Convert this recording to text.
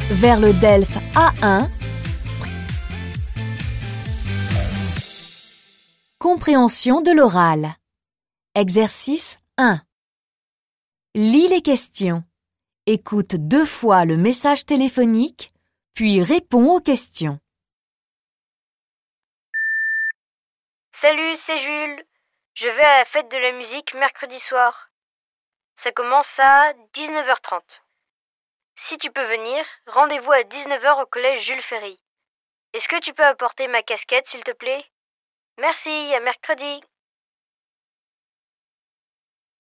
vers le DELF A1. Compréhension de l'oral. Exercice 1. Lis les questions. Écoute 2 fois le message téléphonique, puis réponds aux questions. Salut, c'est Jules. Je vais à la fête de la musique mercredi soir. Ça commence à 19h30. Si tu peux venir, rendez-vous à 19h au collège Jules Ferry. Est-ce que tu peux apporter ma casquette, s'il te plaît? Merci, à mercredi.